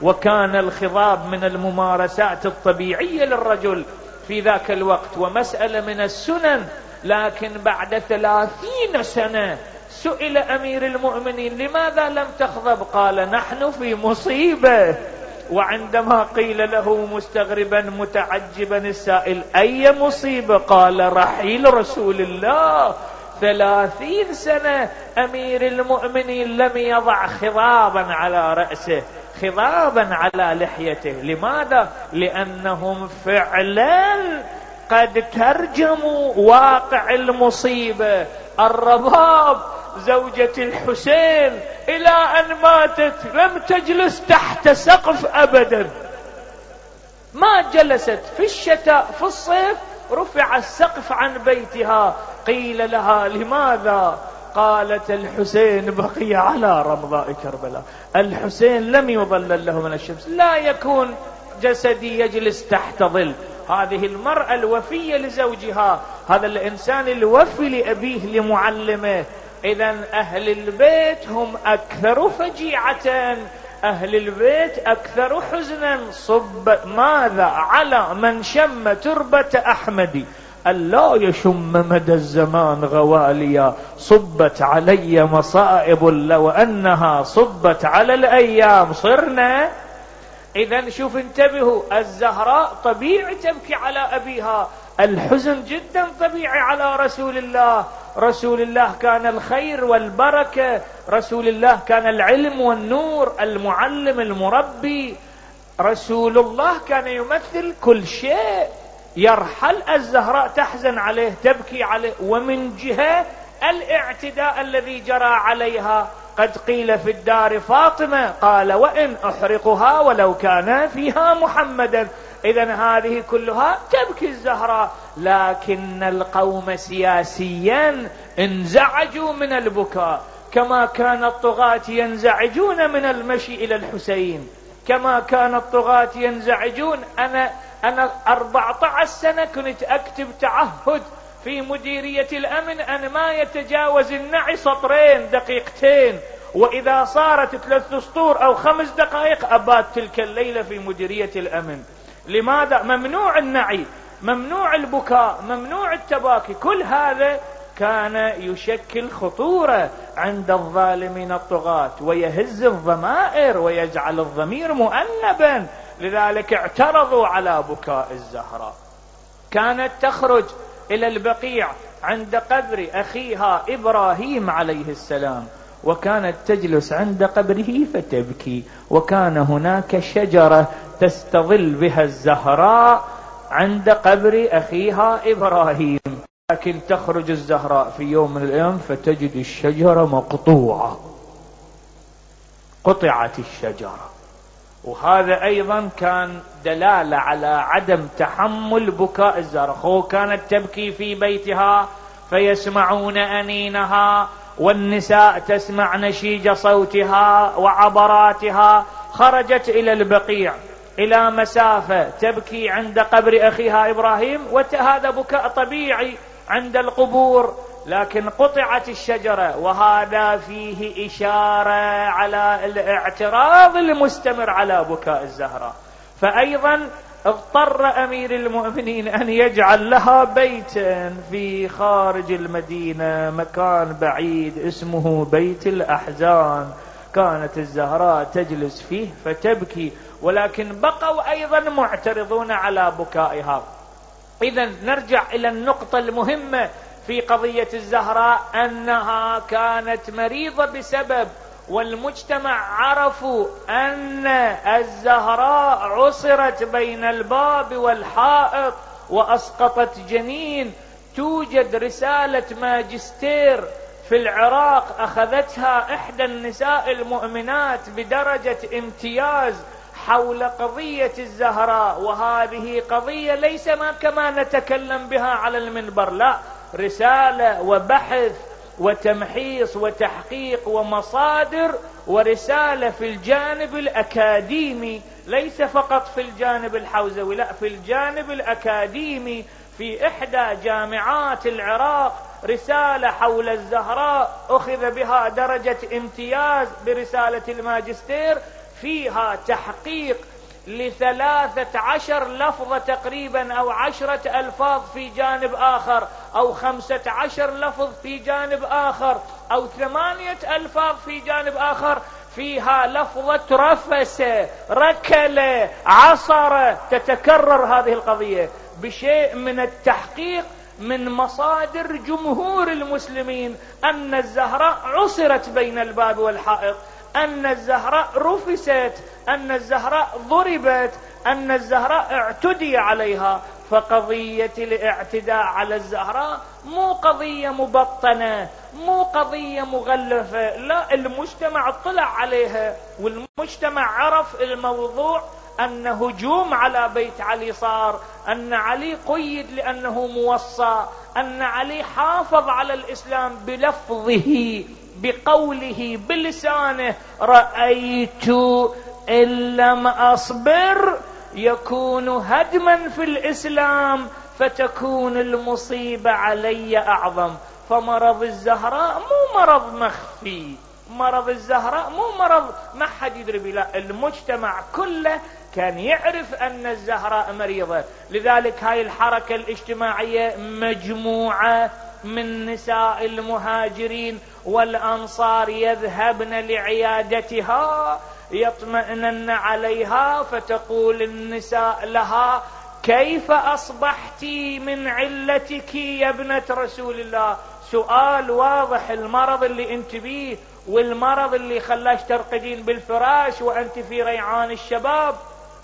وكان الخضاب من الممارسات الطبيعية للرجل في ذاك الوقت ومسألة من السنن. لكن بعد 30 سنة سئل أمير المؤمنين: لماذا لم تخضب؟ قال: نحن في مصيبة. وعندما قيل له مستغربا متعجبا السائل: أي مصيبة؟ قال: رحيل رسول الله. 30 سنة أمير المؤمنين لم يضع خضابا على رأسه، خضابا على لحيته. لماذا؟ لأنهم فعلا قد ترجموا واقع المصيبة. الرباب زوجة الحسين إلى أن ماتت لم تجلس تحت سقف أبدا، ما جلست في الشتاء في الصيف رفع السقف عن بيتها. قيل لها: لماذا؟ قالت: الحسين بقي على رمضاء كربلاء، الحسين لم يظلل له من الشمس، لا يكون جسدي يجلس تحت ظل. هذه المرأة الوفية لزوجها، هذا الإنسان الوفي لأبيه لمعلمه. إذن أهل البيت هم أكثر فجيعة، أهل البيت أكثر حزنا. صب ماذا على من شم تربة أحمد ألا يشم مدى الزمان غواليا، صبت علي مصائب لو أنها صبت على الأيام صرنا. إذن شوف انتبهوا، الزهراء طبيعي تبكي على أبيها، الحزن جدا طبيعي على رسول الله. رسول الله كان الخير والبركة، رسول الله كان العلم والنور، المعلم المربي، رسول الله كان يمثل كل شيء. يرحل الزهراء تحزن عليه تبكي عليه. ومن جهة الاعتداء الذي جرى عليها، قد قيل في الدار فاطمة قال: وإن أحرقها ولو كان فيها محمدا. إذن هذه كلها تبكي الزهراء. لكن القوم سياسيا انزعجوا من البكاء، كما كان الطغاة ينزعجون من المشي إلى الحسين، كما كان الطغاة ينزعجون. أنا 14 سنة كنت أكتب تعهد في مديرية الأمن أن ما يتجاوز النعي سطرين دقيقتين، وإذا صارت 3 سطور أو 5 دقائق أبات تلك الليلة في مديرية الأمن. لماذا؟ ممنوع النعي، ممنوع البكاء، ممنوع التباكي. كل هذا كان يشكل خطورة عند الظالمين الطغاة، ويهز الضمائر ويجعل الضمير مؤنبا. لذلك اعترضوا على بكاء الزهراء. كانت تخرج إلى البقيع عند قبر أخيها إبراهيم عليه السلام، وكانت تجلس عند قبره فتبكي. وكان هناك شجرة تستظل بها الزهراء عند قبر أخيها إبراهيم. لكن تخرج الزهراء في يوم من الأيام فتجد الشجرة مقطوعة، قطعت الشجرة. وهذا أيضا كان دلالة على عدم تحمل بكاء الزهراء. كانت تبكي في بيتها فيسمعون أنينها، والنساء تسمع نشيج صوتها وعبراتها. خرجت إلى البقيع إلى مسافة تبكي عند قبر أخيها إبراهيم، وهذا بكاء طبيعي عند القبور. لكن قطعت الشجرة، وهذا فيه إشارة على الاعتراض المستمر على بكاء الزهراء. فأيضا اضطر أمير المؤمنين أن يجعل لها بيتا في خارج المدينة، مكان بعيد اسمه بيت الأحزان. كانت الزهراء تجلس فيه فتبكي، ولكن بقوا أيضا معترضون على بكائها. إذن نرجع إلى النقطة المهمة في قضية الزهراء، أنها كانت مريضة بسبب، والمجتمع عرفوا أن الزهراء عصرت بين الباب والحائط وأسقطت جنين. توجد رسالة ماجستير في العراق أخذتها إحدى النساء المؤمنات بدرجة امتياز حول قضية الزهراء، وهذه قضية ليس ما كما نتكلم بها على المنبر، لا، رسالة وبحث وتمحيص وتحقيق ومصادر، ورسالة في الجانب الأكاديمي، ليس فقط في الجانب الحوزوي، لا، في الجانب الأكاديمي في إحدى جامعات العراق، رسالة حول الزهراء أخذ بها درجة امتياز برسالة الماجستير فيها تحقيق ل13 لفظة تقريبا، أو 10 ألفاظ في جانب آخر، أو 15 لفظ في جانب آخر، أو 8 ألفاظ في جانب آخر، فيها لفظة رفس، ركل، عصر، تتكرر هذه القضية بشيء من التحقيق من مصادر جمهور المسلمين أن الزهراء عصرت بين الباب والحائط، أن الزهراء رفست، أن الزهراء ضربت، أن الزهراء اعتدي عليها. فقضية الاعتداء على الزهراء مو قضية مبطنة، مو قضية مغلفة، لا، المجتمع اطلع عليها، والمجتمع عرف الموضوع أن هجوم على بيت علي صار، أن علي قيد لأنه موصى، أن علي حافظ على الإسلام بلفظه، بقوله، بلسانه: رأيت إن لم أصبر يكون هدما في الإسلام فتكون المصيبة علي أعظم. فمرض الزهراء مو مرض مخفي، مرض الزهراء مو مرض ما حد يدري به، لا، المجتمع كله كان يعرف أن الزهراء مريضة. لذلك هاي الحركة الاجتماعية مجموعة من نساء المهاجرين والأنصار يذهبن لعيادتها، يطمئنن عليها، فتقول النساء لها: كيف أصبحت من علتك يا ابنة رسول الله؟ سؤال واضح. المرض اللي انت بيه والمرض اللي خلاش ترقدين بالفراش وأنت في ريعان الشباب،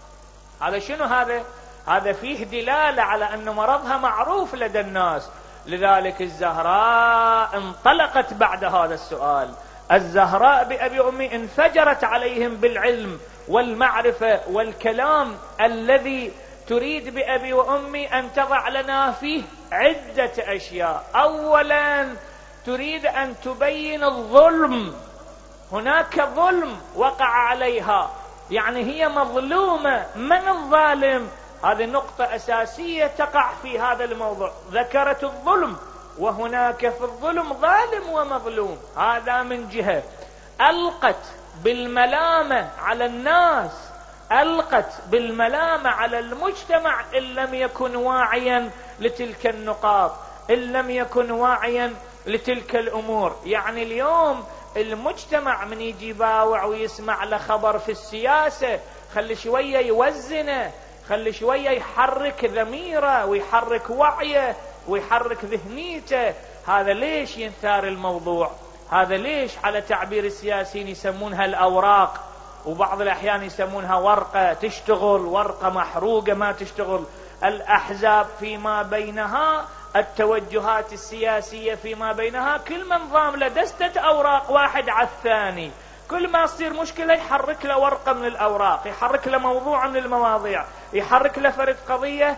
هذا شنو؟ هذا فيه دلالة على أن مرضها معروف لدى الناس. لذلك الزهراء انطلقت بعد هذا السؤال. الزهراء بأبي أمي انفجرت عليهم بالعلم والمعرفة والكلام الذي تريد بأبي وأمي أن تضع لنا فيه عدة أشياء. أولا تريد أن تبين الظلم، هناك ظلم وقع عليها، يعني هي مظلومة. من الظالم؟ هذه نقطة أساسية تقع في هذا الموضوع. ذكرت الظلم، وهناك في الظلم ظالم ومظلوم، هذا من جهة. ألقت بالملامة على الناس، ألقت بالملامة على المجتمع إن لم يكن واعيا لتلك النقاط، إن لم يكن واعيا لتلك الأمور. يعني اليوم المجتمع من يجي باوع ويسمع له خبر في السياسة، خلي شوية يوزنه، خلي شوية يحرك ضميره ويحرك وعيه ويحرك ذهنيته. هذا ليش ينثار الموضوع؟ هذا ليش على تعبير السياسيين يسمونها الأوراق، وبعض الأحيان يسمونها ورقة تشتغل، ورقة محروقة ما تشتغل. الأحزاب فيما بينها، التوجهات السياسية فيما بينها، كل من ضام له دستة أوراق واحد على الثاني، كل ما تصير مشكلة يحرك له ورقة من الأوراق، يحرك له موضوع من المواضيع، يحرك له فرد قضية،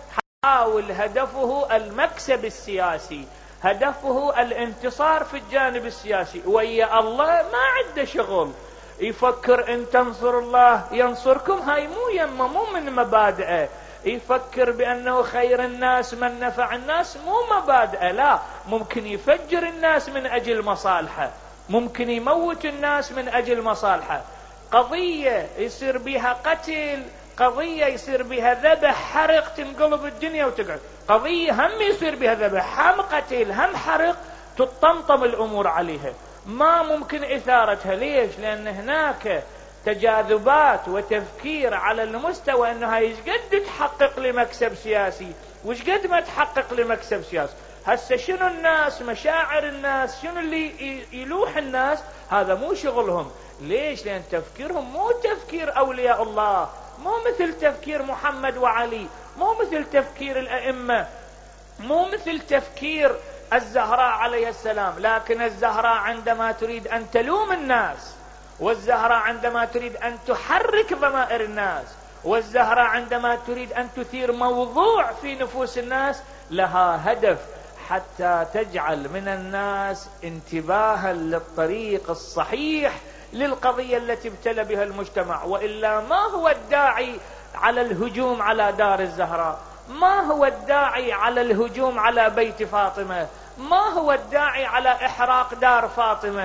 حاول هدفه المكسب السياسي، هدفه الانتصار في الجانب السياسي. ويا الله ما عنده شغل، يفكر ان تنصر الله ينصركم، هاي مو من مبادئه. يفكر بأنه خير الناس من نفع الناس، مو مبادئه، لا، ممكن يفجر الناس من أجل مصالحه، ممكن يموت الناس من أجل مصالحه. قضية يصير بها قتل، قضية يصير بها ذبح، حرق، تنقلب الدنيا وتقعد. قضية هم يصير بها ذبح، هم قتل، هم حرق، تطمطم الأمور عليها، ما ممكن إثارتها. ليش؟ لأن هناك تجاذبات وتفكير على المستوى أنها يشقد تحقق لمكسب سياسي وشقد ما تحقق لمكسب سياسي. هسه شنو الناس، مشاعر الناس، شنو اللي يلوح الناس، هذا مو شغلهم. ليش؟ لأن تفكيرهم مو تفكير أولياء الله، مو مثل تفكير محمد وعلي، مو مثل تفكير الأئمة، مو مثل تفكير الزهراء عليه السلام. لكن الزهراء عندما تريد أن تلوم الناس، والزهراء عندما تريد أن تحرك ضمائر الناس، والزهراء عندما تريد أن تثير موضوع في نفوس الناس، لها هدف حتى تجعل من الناس انتباها للطريق الصحيح للقضية التي ابتلى بها المجتمع. وإلا ما هو الداعي على الهجوم على دار الزهراء؟ ما هو الداعي على الهجوم على بيت فاطمة؟ ما هو الداعي على إحراق دار فاطمة؟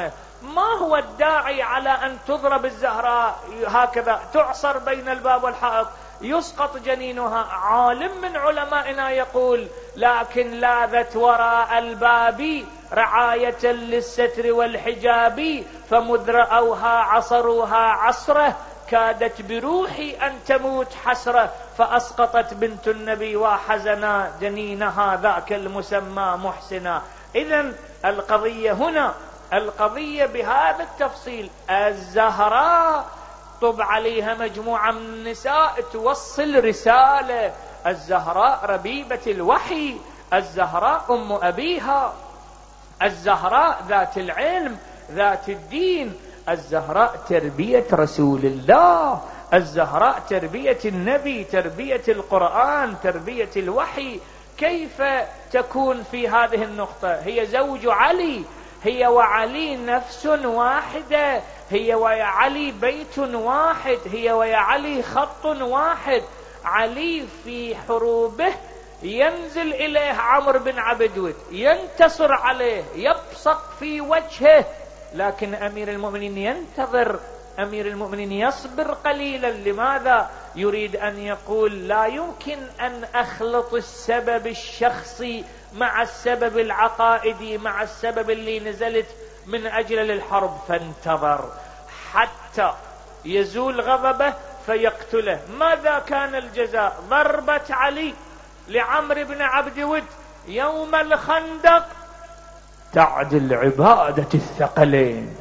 ما هو الداعي على أن تضرب الزهراء هكذا تعصر بين الباب والحائط يسقط جنينها؟ عالم من علمائنا يقول: لكن لاذت وراء الباب رعاية للستر والحجاب، فمذ رأوها عصروها عصره، كادت بروحي أن تموت حسرة، فأسقطت بنت النبي وحزنا جنينها ذاك المسمى محسنا. إذن القضية هنا، القضية بهذا التفصيل. الزهراء طب عليها مجموعة من النساء توصل رسالة. الزهراء ربيبة الوحي، الزهراء أم أبيها، الزهراء ذات العلم ذات الدين، الزهراء تربية رسول الله، الزهراء تربية النبي، تربية القرآن، تربية الوحي. كيف تكون في هذه النقطة؟ هي زوج علي، هي وعلي نفس واحدة، هي ويا علي بيت واحد، هي ويا علي خط واحد. علي في حروبه ينزل إليه عمرو بن عبد، ينتصر عليه، يبصق في وجهه، لكن أمير المؤمنين ينتظر، أمير المؤمنين يصبر قليلا. لماذا؟ يريد أن يقول: لا يمكن أن أخلط السبب الشخصي مع السبب العقائدي، مع السبب اللي نزلت من أجل الحرب. فانتظر حتى يزول غضبه فيقتله. ماذا كان الجزاء؟ ضربة علي لعمرو بن عبد ود يوم الخندق تعدل عبادة الثقلين.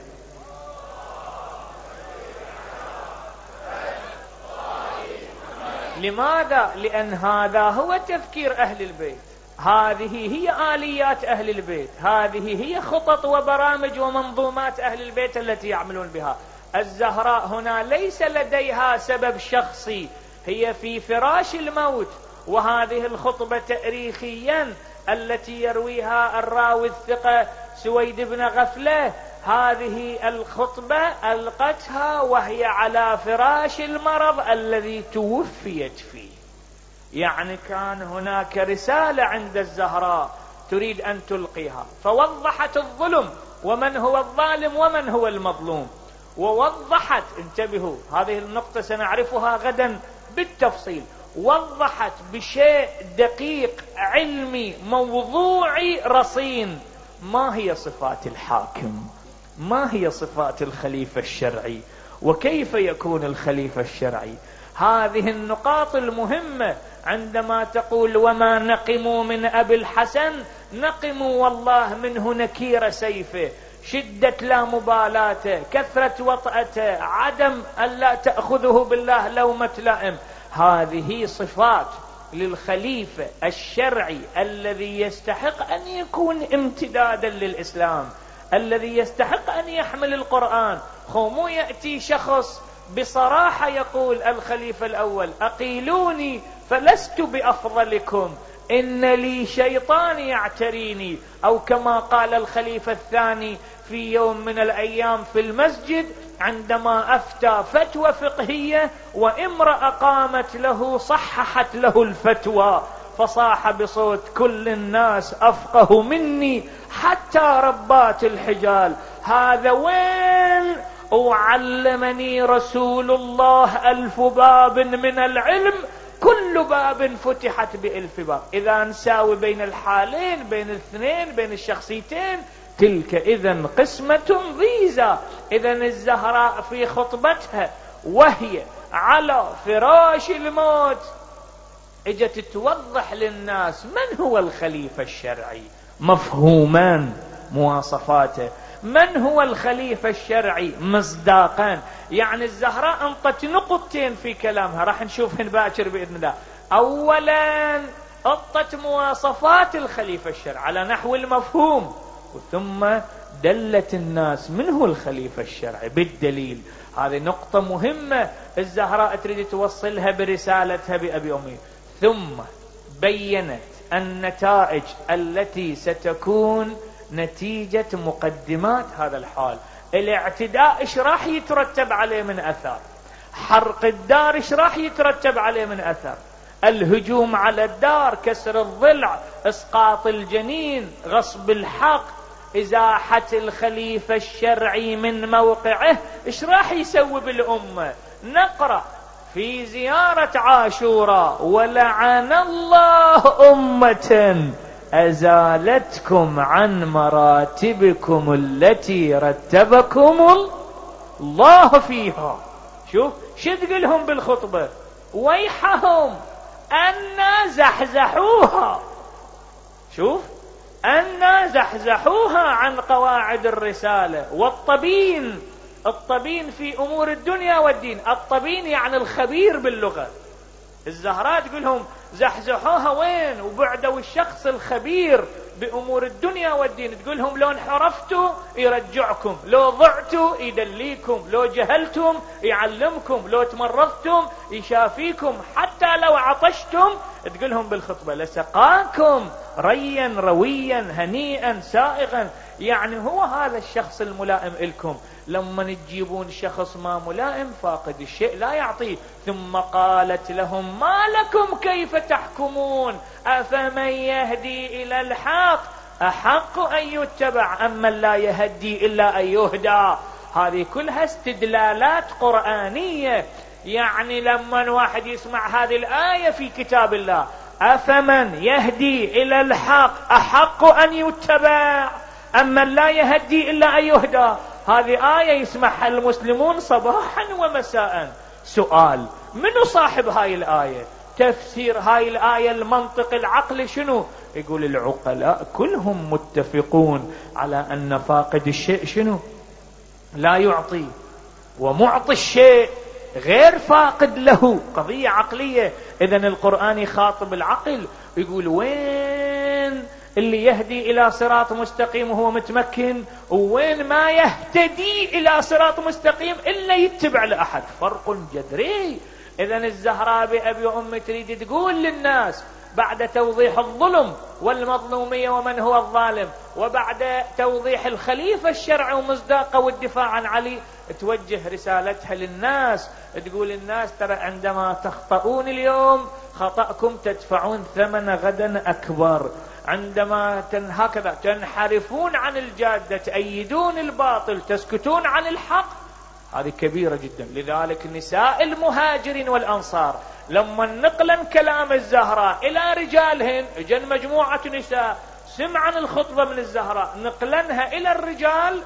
لماذا؟ لأن هذا هو تفكير أهل البيت، هذه هي آليات أهل البيت، هذه هي خطط وبرامج ومنظومات أهل البيت التي يعملون بها. الزهراء هنا ليس لديها سبب شخصي، هي في فراش الموت. وهذه الخطبة تاريخيا التي يرويها الراوي الثقة سويد بن غفلة، هذه الخطبة ألقتها وهي على فراش المرض الذي توفيت فيه. يعني كان هناك رسالة عند الزهراء تريد أن تلقيها، فوضحت الظلم ومن هو الظالم ومن هو المظلوم، ووضحت، انتبهوا هذه النقطة سنعرفها غدا بالتفصيل، وضحت بشيء دقيق علمي موضوعي رصين ما هي صفات الحاكم، ما هي صفات الخليفة الشرعي، وكيف يكون الخليفة الشرعي. هذه النقاط المهمة عندما تقول: وما نقموا من أبي الحسن، نقموا والله منه نكير سيفه، شدة لا مبالاته، كثرة وطأته، عدم أن لا تأخذه بالله لومة لائم. هذه صفات للخليفة الشرعي الذي يستحق أن يكون امتدادا للإسلام، الذي يستحق أن يحمل القرآن. مو يأتي شخص بصراحة يقول الخليفة الأول: أقيلوني فلست بأفضلكم، إن لي شيطان يعتريني، أو كما قال الخليفة الثاني في يوم من الأيام في المسجد عندما أفتى فتوى فقهية وامرأة قامت له صححت له الفتوى، فصاح بصوت: كل الناس أفقه مني حتى ربات الحجال. هذا وين؟ وعلمني رسول الله 1000 باب من العلم، كل باب فتحت ب1000 باب. إذا نساوي بين الحالين، بين الاثنين، بين الشخصيتين، تلك إذن قسمة ضيزى. إذن الزهراء في خطبتها وهي على فراش الموت اجت توضح للناس من هو الخليفة الشرعي، مفهومان مواصفاته، من هو الخليفة الشرعي مصداقا. يعني الزهراء انطت نقطتين في كلامها راح نشوفهن باكر بإذن الله. أولا انطت مواصفات الخليفة الشرعي على نحو المفهوم، ثم دلت الناس من هو الخليفة الشرعي بالدليل. هذه نقطة مهمة الزهراء تريد توصلها برسالتها بأبي أمي. ثم بينت النتائج التي ستكون نتيجة مقدمات هذا الحال. الاعتداء ايش راح يترتب عليه من أثر، حرق الدار ايش راح يترتب عليه من أثر، الهجوم على الدار، كسر الضلع، اسقاط الجنين، غصب الحق، إزاحة الخليفة الشرعي من موقعه إيش راح يسوي بالأمة؟ نقرأ في زيارة عاشوراء: ولعن الله أمة أزالتكم عن مراتبكم التي رتبكم الله فيها. شوف شو تقولهم بالخطبة؟ ويحهم أن زحزحوها. شوف أن زحزحوها عن قواعد الرسالة. الطبين في أمور الدنيا والدين. الطبين يعني الخبير باللغة. الزهراء تقولهم زحزحوها وين؟ وبعدوا الشخص الخبير بأمور الدنيا والدين. تقولهم لو انحرفتوا يرجعكم، لو ضعتوا يدليكم، لو جهلتم يعلمكم، لو تمرضتم يشافيكم، حتى لو عطشتم تقولهم بالخطبة لسقاكم ريا رويا هنيئا سائغا. يعني هو هذا الشخص الملائم لكم. لما تجيبون شخص ما ملائم فاقد الشيء لا يعطيه. ثم قالت لهم: ما لكم كيف تحكمون أفمن يهدي إلى الحق أحق أن يتبع أم من لا يهدي إلا أن يهدى. هذه كلها استدلالات قرآنية. يعني لما واحد يسمع هذه الآية في كتاب الله: أفمن يهدي إلى الحق أحق أن يتبع أم من لا يهدي إلا أن يهدى، هذه آية يسمعها المسلمون صباحا ومساء. سؤال: منو صاحب هاي الآية؟ تفسير هاي الآية المنطق العقل شنو؟ يقول العقلاء كلهم متفقون على أن فاقد الشيء شنو؟ لا يعطي، ومعطي الشيء غير فاقد له. قضية عقلية. إذن القرآن يخاطب العقل يقول: وين اللي يهدي إلى صراط مستقيم وهو متمكن، وين ما يهتدي إلى صراط مستقيم إلا يتبع لأحد. فرق جذري. إذن الزهراء بأبي وأمي تريد تقول للناس بعد توضيح الظلم والمظلومية ومن هو الظالم، وبعد توضيح الخليفة الشرعي ومصداقه والدفاع عن علي، توجه رسالتها للناس تقول: الناس ترى عندما تخطئون اليوم خطأكم تدفعون ثمن غدا أكبر. عندما هكذا تنحرفون عن الجادة، تأيدون الباطل، تسكتون عن الحق، هذه كبيرة جدا. لذلك نساء المهاجرين والأنصار لما نقلا كلام الزهراء إلى رجالهن، اجن مجموعة نساء سمعا الخطبة من الزهراء نقلنها إلى الرجال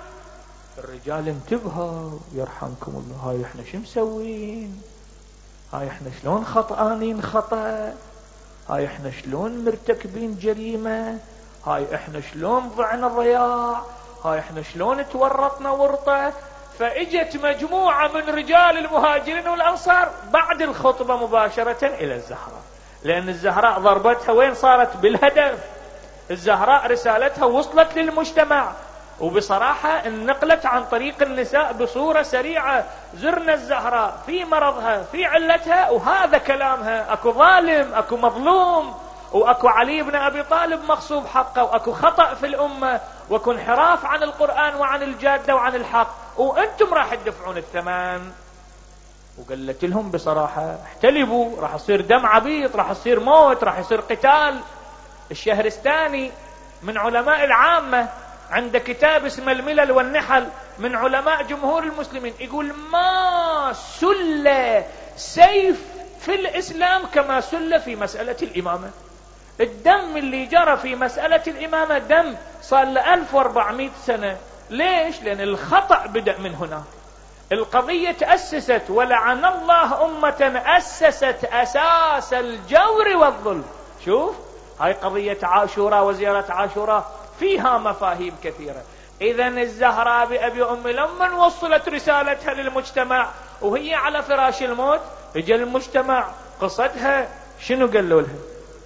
انتبهوا يرحمكم الله، هاي احنا شو مسوين، هاي احنا شلون خطآنين خطأ، هاي احنا شلون مرتكبين جريمة، هاي احنا شلون ضعنا ضياع، هاي احنا شلون تورطنا ورطة. فاجت مجموعة من رجال المهاجرين والأنصار بعد الخطبة مباشرة إلى الزهراء، لأن الزهراء ضربتها وين صارت؟ بالهدف. الزهراء رسالتها وصلت للمجتمع، وبصراحة انقلت عن طريق النساء بصورة سريعة. زرنا الزهراء في مرضها في علتها، وهذا كلامها: اكو ظالم، اكو مظلوم، واكو علي بن ابي طالب مغصوب حقه، واكو خطأ في الامة، واكو انحراف عن القرآن وعن الجادة وعن الحق، وانتم راح تدفعون الثمن. وقالت لهم بصراحة: احتلبوا، راح يصير دم عبيط، راح يصير موت، راح يصير قتال. الشهرستاني من علماء العامة عند كتاب اسمه الملل والنحل، من علماء جمهور المسلمين، يقول: ما سل سيف في الإسلام كما سل في مسألة الإمامة. الدم اللي جرى في مسألة الإمامة دم صار له 1400 سنة. ليش؟ لأن الخطأ بدأ من هنا. القضية تأسست، ولعن الله أمة أسست أساس الجور والظلم. شوف هاي قضية عاشوراء وزيارة عاشوراء فيها مفاهيم كثيرة. إذن الزهراء بأبي أمي لما وصلت رسالتها للمجتمع وهي على فراش الموت، اجى المجتمع قصتها شنو قالوا لها؟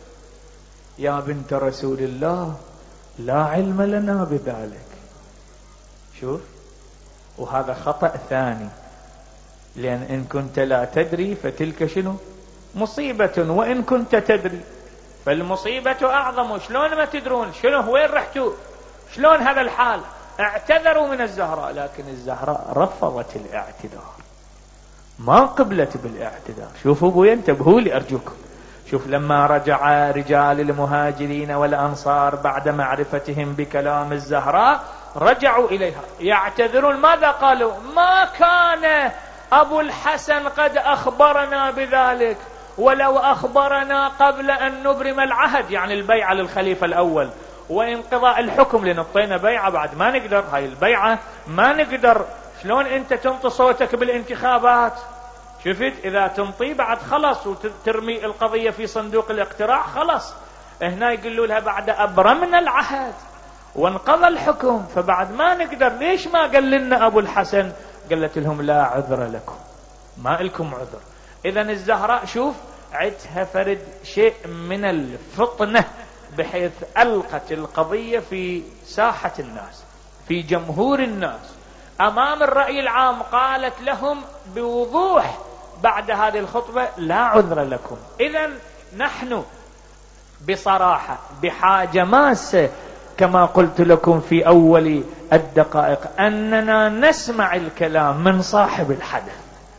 يا بنت رسول الله لا علم لنا بذلك. شوف، وهذا خطأ ثاني، لأن إن كنت لا تدري فتلك شنو؟ مصيبة، وإن كنت تدري فالمصيبة أعظم. شلون ما تدرون؟ شنو وين رحتوا؟ شلون هذا الحال؟ اعتذروا من الزهراء، لكن الزهراء رفضت الاعتذار، ما قبلت بالاعتذار. شوفوا ابويا، انتبهوا لي أرجوكم. شوف لما رجع رجال المهاجرين والأنصار بعد معرفتهم بكلام الزهراء رجعوا إليها يعتذرون. ماذا قالوا؟ ما كان أبو الحسن قد أخبرنا بذلك، ولو أخبرنا قبل أن نبرم العهد، يعني البيعة للخليفة الأول وانقضاء الحكم، لنطينا بيعة بعد ما نقدر، هاي البيعة ما نقدر. شلون أنت تنطي صوتك بالانتخابات؟ شفت إذا تنطي بعد خلص وترمي القضية في صندوق الاقتراع خلص. هنا يقولوا لها بعد أبرمنا العهد وانقضى الحكم فبعد ما نقدر. ليش ما قال لنا أبو الحسن؟ قالت لهم لا عذر لكم، ما لكم عذر. إذن الزهراء شوف عدها فرد شيء من الفطنة، بحيث ألقت القضية في ساحة الناس، في جمهور الناس، أمام الرأي العام. قالت لهم بوضوح بعد هذه الخطبة لا عذر لكم. إذن نحن بصراحة بحاجة ماسة كما قلت لكم في أول الدقائق أننا نسمع الكلام من صاحب الحدث،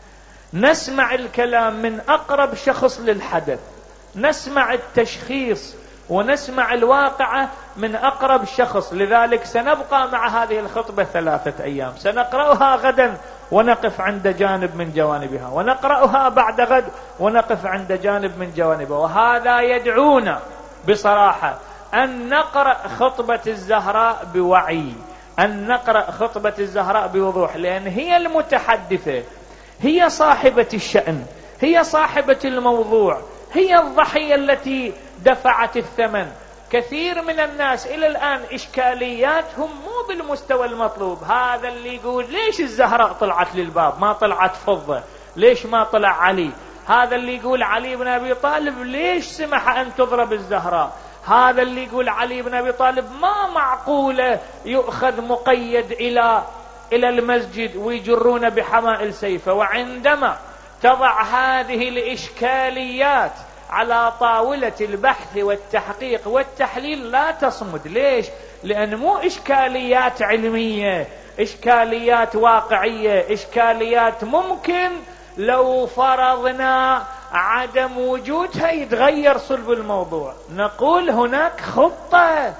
نسمع الكلام من أقرب شخص للحدث، نسمع التشخيص ونسمع الواقعة من أقرب شخص. لذلك سنبقى مع هذه الخطبة 3 أيام، سنقرأها غدا ونقف عند جانب من جوانبها، ونقرأها بعد غد ونقف عند جانب من جوانبها. وهذا يدعونا بصراحة أن نقرأ خطبة الزهراء بوعي، أن نقرأ خطبة الزهراء بوضوح، لأن هي المتحدثة، هي صاحبة الشأن، هي صاحبة الموضوع، هي الضحية التي دفعت الثمن. كثير من الناس إلى الآن إشكالياتهم مو بالمستوى المطلوب. هذا اللي يقول ليش الزهراء طلعت للباب ما طلعت فضة، ليش ما طلع علي؟ هذا اللي يقول علي بن أبي طالب ليش سمح أن تضرب الزهراء؟ هذا اللي يقول علي بن أبي طالب ما معقولة يؤخذ مقيد إلى المسجد ويجرون بحمائل سيفه. وعندما تضع هذه الإشكاليات على طاولة البحث والتحقيق والتحليل لا تصمد. ليش؟ لأن مو إشكاليات علمية، إشكاليات واقعية، إشكاليات ممكن لو فرضنا عدم وجودها يتغير صلب الموضوع. نقول هناك خطة،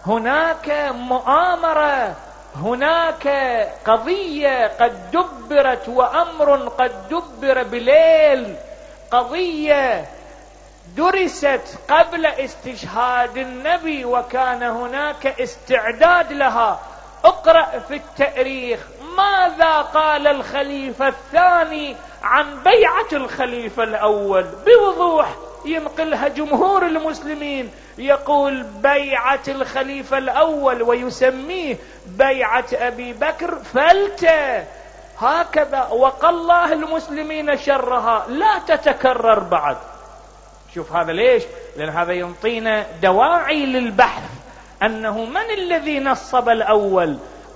هناك مؤامرة، هناك قضية قد دبرت وأمر قد دبر بليل، قضية درست قبل استشهاد النبي وكان هناك استعداد لها. اقرأ في التاريخ ماذا قال الخليفة الثاني عن بيعة الخليفة الأول بوضوح، ينقلها جمهور المسلمين، يقول بيعة الخليفة الأول ويسميه بيعة أبي بكر فلتة هكذا، وقال الله المسلمين شرها لا تتكرر بعد. شوف هذا ليش؟ لأن هذا ينطينا دواعي للبحث، أنه من الذي نصب الأول؟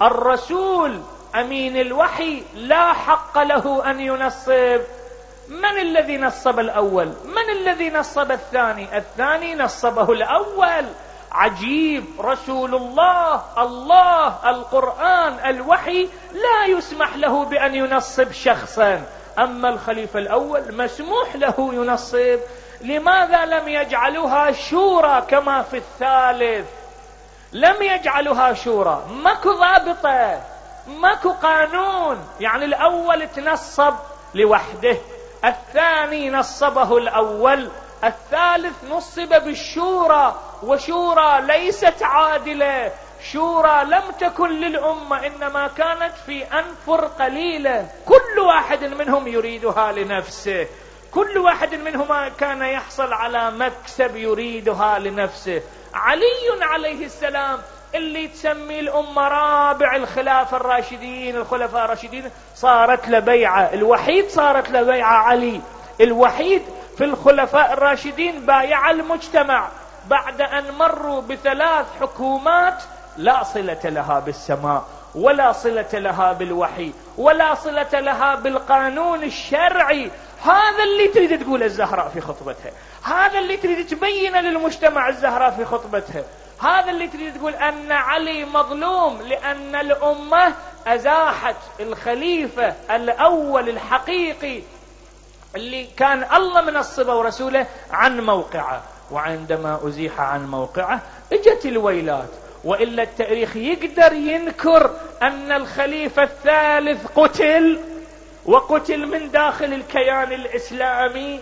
الرسول أمين الوحي لا حق له أن ينصب. من الذي نصب الأول؟ من الذي نصب الثاني؟ الثاني نصبه الأول. عجيب، رسول الله، الله، القرآن، الوحي لا يسمح له بأن ينصب شخصا، أما الخليفة الأول مسموح له ينصب. لماذا لم يجعلوها شورى كما في الثالث؟ لم يجعلوها شورى، ماكو ضابطة، ماكو قانون. يعني الأول تنصب لوحده، الثاني نصبه الأول، الثالث نصب بالشورى، وشورى ليست عادلة، شورى لم تكن للأمة، إنما كانت في أنفر قليلة، كل واحد منهم يريدها لنفسه، كل واحد منهما كان يحصل على مكسب يريدها لنفسه. علي عليه السلام اللي تسمي الأمة رابع الخلافة الراشدين، الخلفاء الراشدين، صارت له بيعة، الوحيد صارت له بيعة علي، الوحيد في الخلفاء الراشدين بايع المجتمع بعد أن مروا ب3 حكومات لا صلة لها بالسماء، ولا صلة لها بالوحي، ولا صلة لها بالقانون الشرعي. هذا اللي تريد تقول الزهراء في خطبتها، هذا اللي تريد تبين للمجتمع الزهراء في خطبتها، هذا اللي تريد تقول أن علي مظلوم لأن الأمة أزاحت الخليفة الأول الحقيقي اللي كان الله منصبه ورسوله عن موقعه. وعندما أزيح عن موقعه اجت الويلات، وإلا التاريخ يقدر ينكر أن الخليفة الثالث قتل، وقتل من داخل الكيان الإسلامي،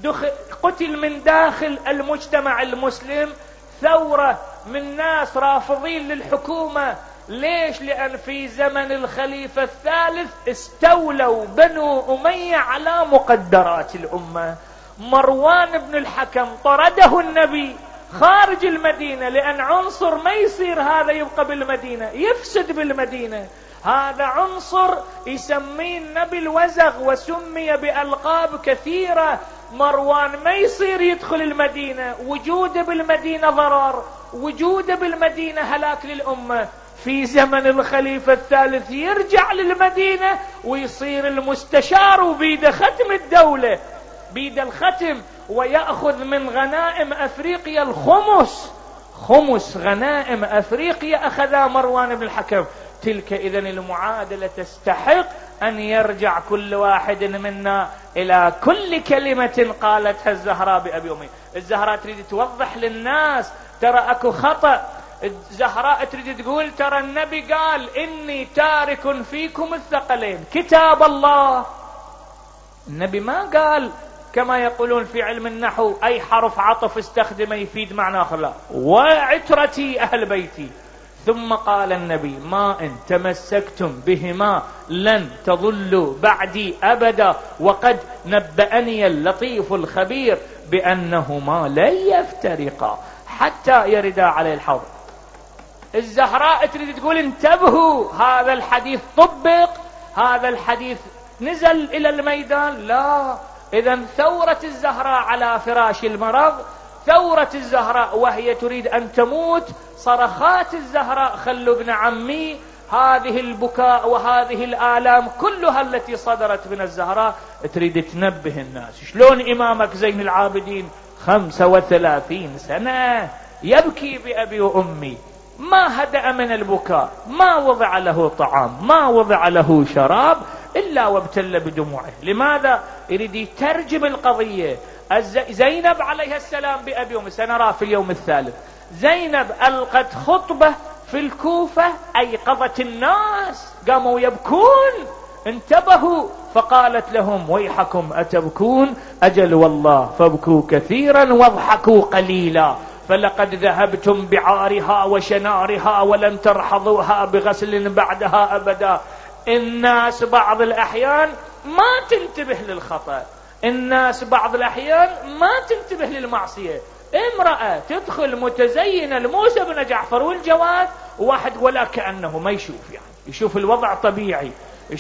قتل من داخل المجتمع المسلم، ثورة من ناس رافضين للحكومة. ليش؟ لأن في زمن الخليفة الثالث استولوا بنو أمية على مقدرات الأمة. مروان بن الحكم طرده النبي خارج المدينة، لأن عنصر ما يصير هذا يبقى بالمدينة، يفسد بالمدينة. هذا عنصر يسميه النبي الوزغ، وسمي بألقاب كثيرة. مروان ما يصير يدخل المدينة، وجوده بالمدينة ضرر، وجوده بالمدينة هلاك للأمة. في زمن الخليفة الثالث يرجع للمدينة ويصير المستشار، وبيد ختم الدولة، بيد الختم، ويأخذ من غنائم أفريقيا الخمس، خمس غنائم أفريقيا أخذها مروان بن الحكم. تلك إذن المعادلة تستحق أن يرجع كل واحد منا إلى كل كلمة قالتها الزهراء بأبي أمي. الزهراء تريد توضح للناس ترى أكو خطأ. الزهراء تريد تقول ترى النبي قال إني تارك فيكم الثقلين، كتاب الله. النبي ما قال كما يقولون في علم النحو أي حرف عطف استخدمه يفيد معنى آخر، لا، وعترتي أهل بيتي. ثم قال النبي ما إن تمسكتم بهما لن تضلوا بعدي أبدا، وقد نبأني اللطيف الخبير بأنهما لن يفترقا حتى يردا عليه الحوض. الزهراء تريد تقول انتبهوا، هذا الحديث طبق، هذا الحديث نزل إلى الميدان. لا، إذن ثورة الزهراء على فراش المرض، ثورة الزهراء وهي تريد أن تموت، صرخات الزهراء خلوا ابن عمي، هذه البكاء وهذه الآلام كلها التي صدرت من الزهراء تريد تنبه الناس. شلون إمامك زين العابدين 35 سنة يبكي بأبي وأمي، ما هدأ من البكاء، ما وضع له طعام، ما وضع له شراب إلا وابتل بدموعه. لماذا؟ يريد يترجم القضية. زينب عليها السلام بأبي أمي، سنرى في اليوم الثالث. زينب ألقت خطبة في الكوفة أيقظت الناس، قاموا يبكون، انتبهوا، فقالت لهم ويحكم أتبكون؟ أجل والله فابكوا كثيرا واضحكوا قليلا، فلقد ذهبتم بعارها وشنارها ولن ترحضوها بغسل بعدها أبدا. الناس بعض الأحيان ما تنتبه للخطأ، الناس بعض الأحيان ما تنتبه للمعصية. امرأة تدخل متزينة لموسى بن جعفر والجواد، واحد ولا كأنه ما يشوف، يعني يشوف الوضع طبيعي.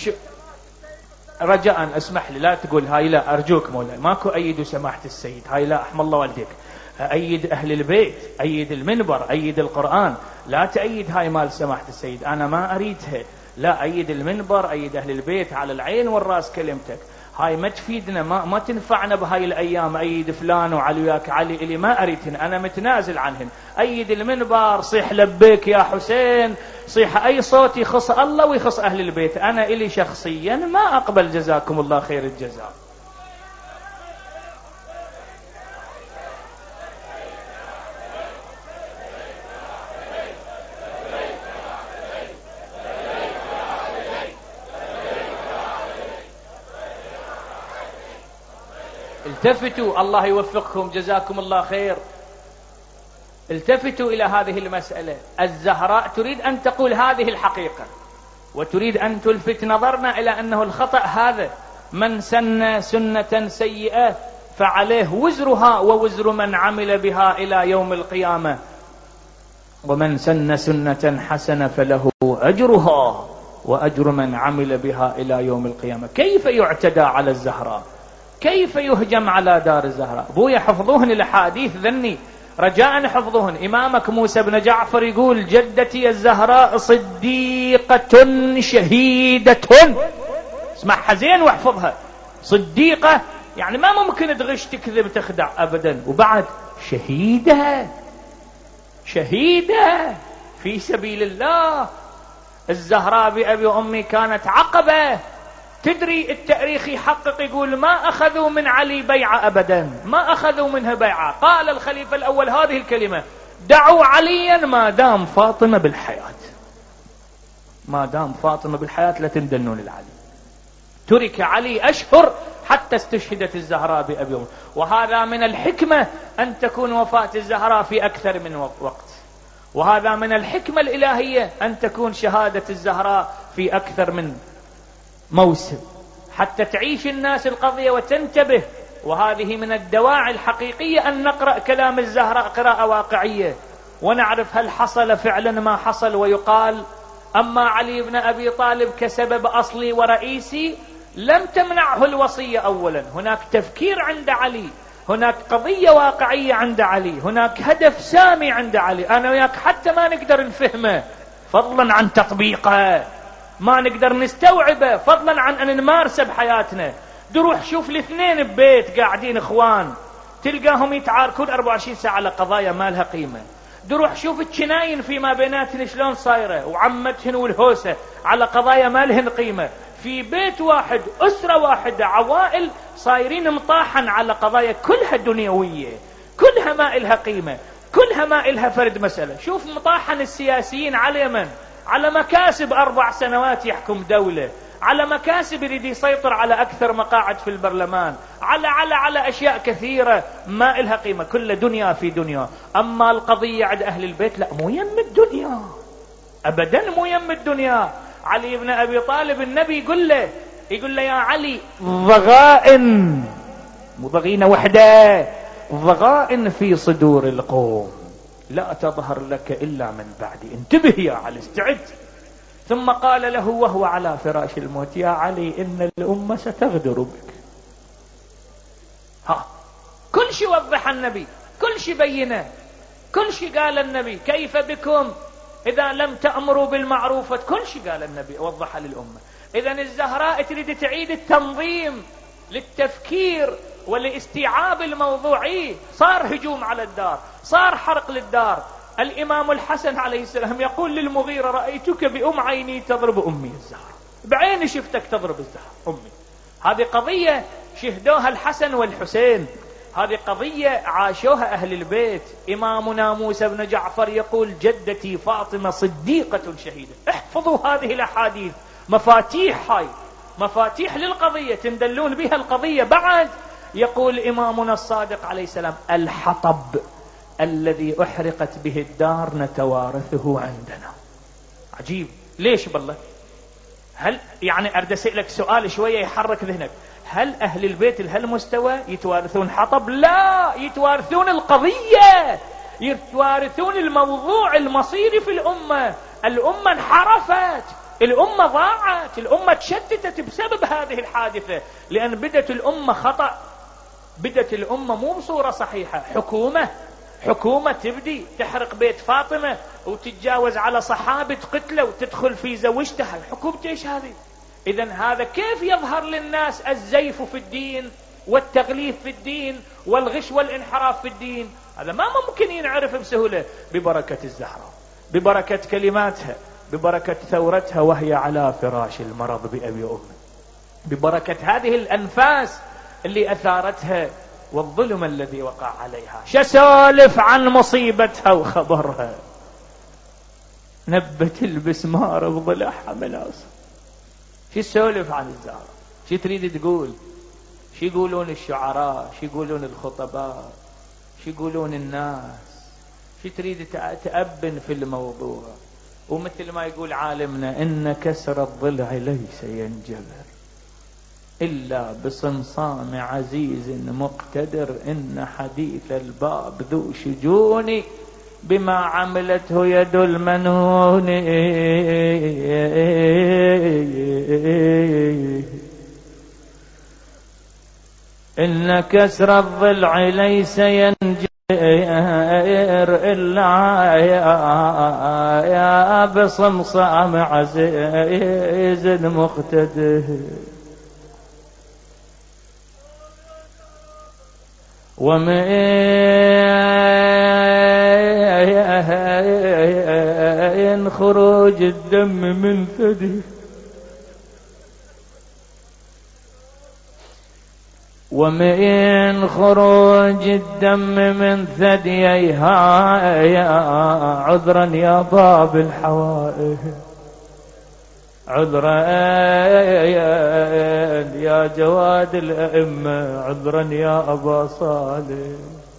رجاء اسمح لي لا تقول هاي، لا أرجوك مولاي، ماكو أيد سماحة السيد، هاي لا، أحمد الله والديك، أيد أهل البيت، أيد المنبر، أيد القرآن، لا تأيد هاي مال سماحة السيد، أنا ما أريدها، لا، أيد المنبر، أيد أهل البيت، على العين والرأس كلمتك، هاي ما تفيدنا، ما تنفعنا بهاي الأيام. أيد فلان وعلي وياك علي، اللي ما أريدهن، أنا متنازل عنهن. أيد المنبر، صيح لبيك يا حسين، صيح أي صوت يخص الله ويخص أهل البيت، أنا إلي شخصيا ما أقبل، جزاكم الله خير الجزاء. التفتوا، الله يوفقكم، جزاكم الله خير. التفتوا إلى هذه المسألة. الزهراء تريد أن تقول هذه الحقيقة، وتريد أن تلفت نظرنا إلى أنه الخطأ هذا، من سن سنة سيئة فعليه وزرها ووزر من عمل بها إلى يوم القيامة، ومن سن سنة حسنة فله أجرها وأجر من عمل بها إلى يوم القيامة. كيف يعتدى على الزهراء؟ كيف يهجم على دار الزهراء؟ بويا حفظوهن الأحاديث ذني، رجاء حفظوهن. إمامك موسى بن جعفر يقول جدتي الزهراء صديقة شهيدة، اسمعها زين واحفظها، صديقة يعني ما ممكن تغش تكذب تخدع أبدا، وبعد شهيدة، شهيدة في سبيل الله. الزهراء بأبي أمي كانت عقبة. تدري التاريخ يحقق يقول ما أخذوا من علي بيعة أبدا، ما أخذوا منها بيعة. قال الخليفة الأول هذه الكلمة دعوا عليا ما دام فاطمة بالحياة، ما دام فاطمة بالحياة لا تندنون العلي. ترك علي أشهر حتى استشهدت الزهراء بأبي أمه. وهذا من الحكمة أن تكون وفاة الزهراء في أكثر من وقت، وهذا من الحكمة الإلهية أن تكون شهادة الزهراء في أكثر من موسم، حتى تعيش الناس القضية وتنتبه. وهذه من الدواعي الحقيقية أن نقرأ كلام الزهراء قراءة واقعية، ونعرف هل حصل فعلا ما حصل. ويقال: أما علي بن أبي طالب كسبب أصلي ورئيسي لم تمنعه الوصية. أولا هناك تفكير عند علي، هناك قضية واقعية عند علي، هناك هدف سامي عند علي، أنا وياك حتى ما نقدر نفهمه فضلا عن تطبيقه، ما نقدر نستوعبه فضلا عن أن نمارسه بحياتنا. دروح شوف الاثنين ببيت قاعدين اخوان، تلقاهم يتعاركون 24 ساعة على قضايا ما لها قيمة. دروح شوف الجناين فيما بيناتهن شلون صايرة، وعمتهن والهوسة على قضايا ما لهن قيمة. في بيت واحد، أسرة واحدة، عوائل صايرين مطاحا على قضايا كلها دنيوية، كلها ما إلها قيمة، كلها ما إلها فرد مسألة. شوف مطاحن السياسيين على من؟ على مكاسب 4 سنوات يحكم دولة، على مكاسب يريد يسيطر على أكثر مقاعد في البرلمان، على أشياء كثيرة ما إلها قيمة، كل دنيا في دنيا. أما القضية عند أهل البيت لا، مو يم الدنيا أبدا، مو يم الدنيا. علي بن أبي طالب النبي يقول له يا علي، ضغائن، مو ضغينة وحدة، ضغائن في صدور القوم لا تظهر لك إلا من بعدي، انتبه يا علي، استعد. ثم قال له وهو على فراش الموت: يا علي إن الأمة ستغدر بك. كل شيء وضح النبي، كل شيء بينه، كل شيء قال النبي. كيف بكم إذا لم تأمروا بالمعروف؟ كل شيء قال النبي وضح للأمة. إذن الزهراء تريد تعيد التنظيم للتفكير ولاستيعاب الموضوعي. صار هجوم على الدار، صار حرق للدار. الإمام الحسن عليه السلام يقول للمغيرة: رأيتك بأم عيني تضرب أمي الزهراء، بعيني شفتك تضرب الزهراء أمي. هذه قضية شهدوها الحسن والحسين، هذه قضية عاشوها أهل البيت. إمامنا موسى بن جعفر يقول: جدتي فاطمة صديقة شهيدة. احفظوا هذه الأحاديث، مفاتيح، هاي مفاتيح للقضية تندلون بها القضية. بعد يقول إمامنا الصادق عليه السلام: الحطب الذي أحرقت به الدار نتوارثه عندنا. عجيب، ليش بالله؟ هل يعني أريد أسألك سؤال شوية يحرك ذهنك، هل أهل البيت لهالمستوى يتوارثون حطب؟ لا، يتوارثون القضية، يتوارثون الموضوع المصيري في الأمة. الأمة انحرفت، الأمة ضاعت، الأمة تشتتت بسبب هذه الحادثة، لأن بدت الأمة خطأ، بدت الأمة مو بصورة صحيحة. حكومة تبدي تحرق بيت فاطمة وتتجاوز على صحابة قتله وتدخل في زوجتها، حكومة ايش هذه؟ إذن هذا كيف يظهر للناس الزيف في الدين والتغليف في الدين والغش والانحراف في الدين؟ هذا ما ممكن ينعرف بسهولة. ببركة الزهراء، ببركة كلماتها، ببركة ثورتها وهي على فراش المرض بأبي أمه، ببركة هذه الأنفاس اللي أثارتها والظلم الذي وقع عليها. شسولف عن مصيبتها وخبرها، نبت البسمار بضلعها مناص. شو سولف عن الزهراء؟ شو تريد تقول؟ شو يقولون الشعراء؟ شو يقولون الخطباء؟ شو يقولون الناس؟ شو تريد تأبن في الموضوع؟ ومثل ما يقول عالمنا: إن كسر الضلع ليس ينجبر إلا بصمصام عزيز مقتدر، إن حديث الباب ذو شجون بما عملته يد المنون. إن كسر الضلع ليس ينجبر إلا يا بصمصام عزيز مقتدر. ومن خروج الدم من ثدي ومن خروج الدم من ثدييها عذرا يا باب الحوائج، عذرا يا جواد الأئمة، عذرا يا أبا صالح.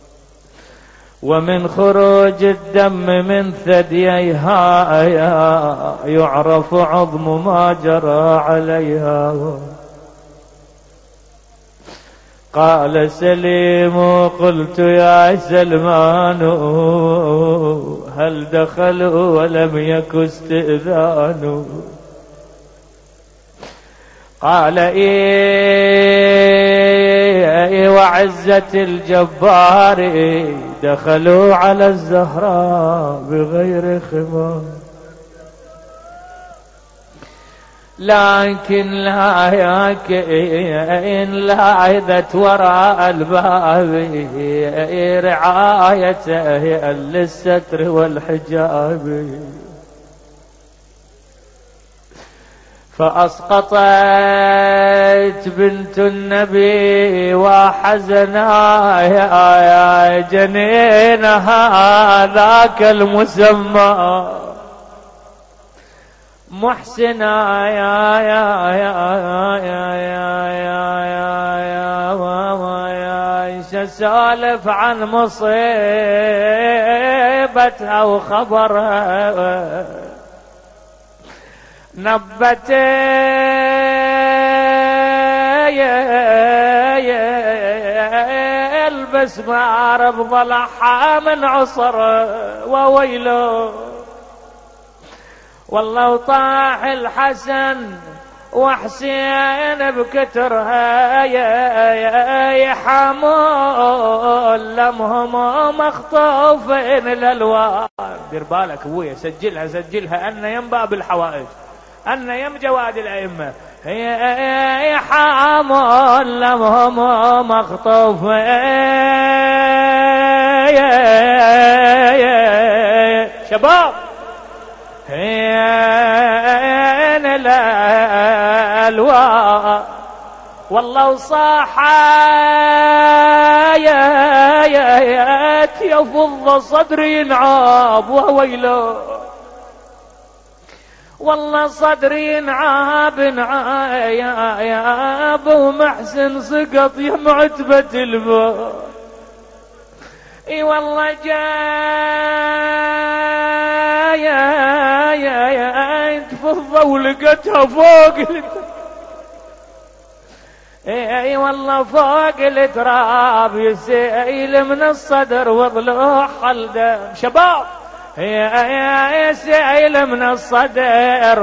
ومن خروج الدم من ثدييها يعرف عظم ما جرى عليها. قال سليم قلت يا سلمان هل دخلوا ولم يك استئذان؟ قال إيه وعزة الجبار دخلوا على الزهراء بغير خمار، لكن لا عذت وراء الباب رعايته للستر والحجاب. فأسقطت بنت النبي وحزنا يا جنينها ذاك المسمى محسنا يا سالف عن مصيبتها وخبرها. نبت البسمار بضلعها من عصر وويله، والله طاح الحسن وحسين بكترها يا حمول لمهم مخطوفين الالوان. دير بالك ابويا، سجلها ان ينبأ بالحوائج، ان يم جواد الائمه يا حمول لمهم مخطوفين شباب هين الألواء. والله صاحايات يفض صدري ينعاب وويله، والله صدري ينعاب ينعاب ومحسن سقط يا معتبة الموت. اي والله جاي تفضى ولقتها فوق اي والله فوق التراب يسيل من الصدر وضلوع حلدم. شباب يسيل من الصدر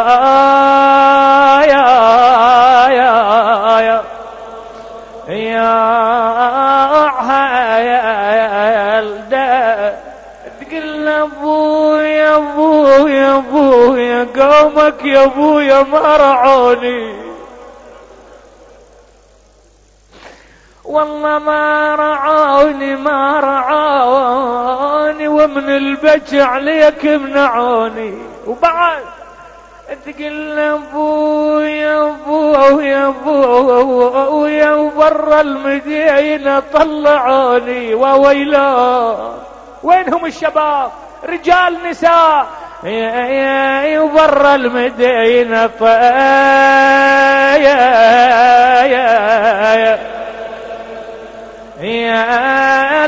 وضلوع يا تقول ابويا ابويا ابويا قومك يا ابويا ما رعوني، والله ما رعوني ومن البكي عليك منعوني. وبعد تقول ابويا ابويا ابويا وبرا المدينة طلعوني وويلا. وينهم الشباب رجال نساء وبرا المدينة يا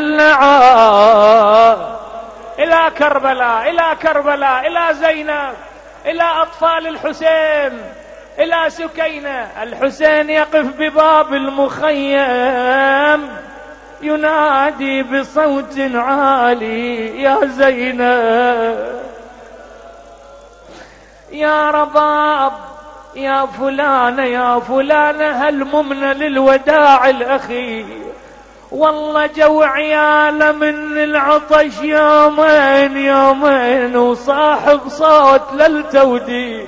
إلى كربلاء إلى كربلاء إلى زينب إلى أطفال الحسين إلى سكينة. الحسين يقف بباب المخيم ينادي بصوت عالي يا زينب يا رباب يا فلانة يا فلانة هل ممن للوداع الأخير. والله جو عياله من العطش يومين وصاحب صوت للتوديع.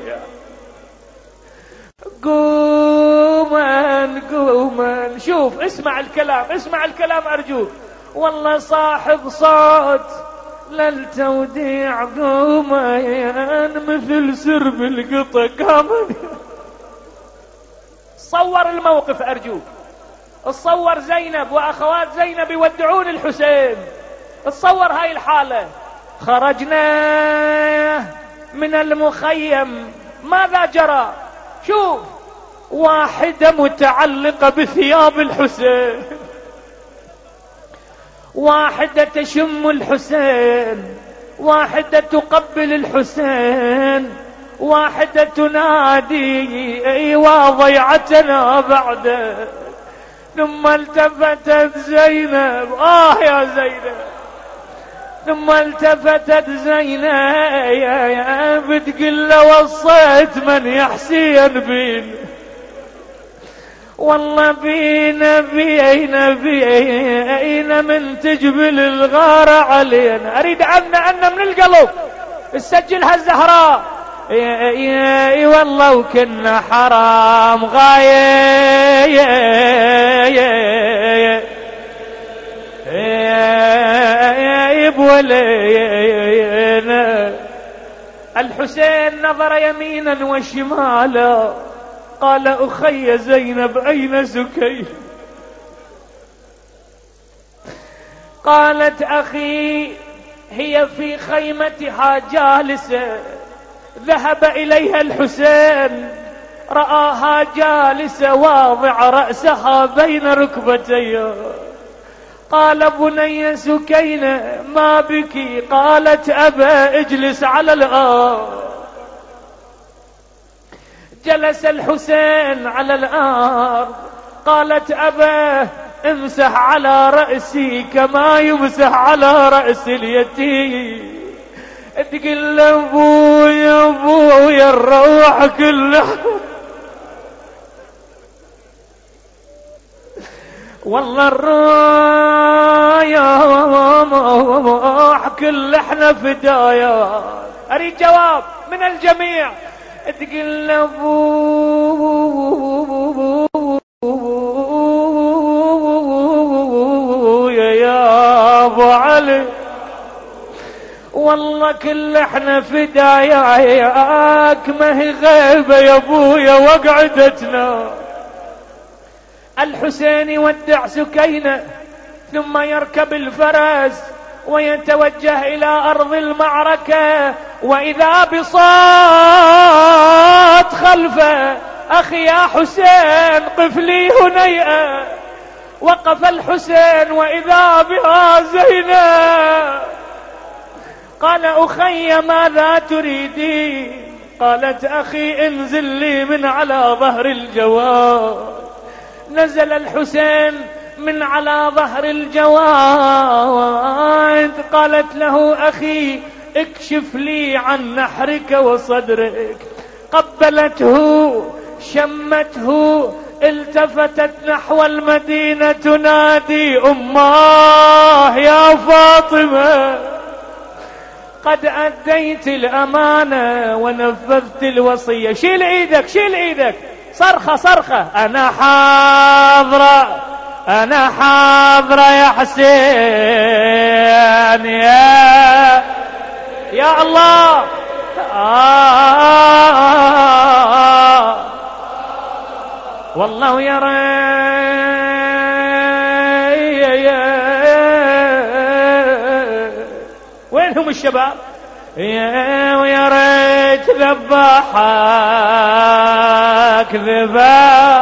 قوما شوف اسمع الكلام أرجوك. والله صاحب صوت للتوديع قوما مثل سرب القطة قامن. صور الموقف أرجوك، تصور زينب وأخوات زينب يودعون الحسين، تصور هاي الحالة. خرجنا من المخيم، ماذا جرى؟ شوف، واحدة متعلقة بثياب الحسين، واحدة تشم الحسين، واحدة تقبل الحسين، واحدة تنادي ايوا ضيعتنا بعد. ثم التفتت زينب، يا زينب، ثم التفتت زينب بتقول له وصيت من يا حسين بينا، والله بينا من تجبل الغارة علينا. اريد عنا من القلب تسجلها الزهراء. اي والله وكنا حرام غايب ولينا. الحسين نظر يمينا وشمالا، قال أخي زينب أين سكين؟ قالت أخي هي في خيمتها جالسة، ذهب إليها الحسين رآها جالسة واضع رأسها بين ركبتيها. قال بني سكينة ما بك؟ قالت أبا اجلس على الأرض. جلس الحسين على الأرض. قالت أبا امسح على رأسي كما يمسح على رأس اليتيم. تقول له ابويا الروح كله، والله الروح كل احنا فدايا. اريد جواب من الجميع. تقول له يا ابو علي والله كل احنا فداياك، ما هي غيبة يا ابويا وقعدتنا. الحسين يودع سكينة ثم يركب الفرس ويتوجه إلى أرض المعركة، وإذا بصوت خلفه أخي يا حسين قف لي هنيئة. وقف الحسين وإذا بها زينب. قال أخي ماذا تريدين؟ قالت أخي انزل لي من على ظهر الجواد. نزل الحسين من على ظهر الجواد. قالت له أخي اكشف لي عن نحرك وصدرك. قبلته شمته، التفتت نحو المدينة تنادي أماه يا فاطمة قد أديت الأمانة ونفذت الوصية. شيل ايدك شيل ايدك. صرخة أنا حاضرة يا حسين يا الله. والله يا وينهم الشباب؟ ويا ريت ذبحك ذبح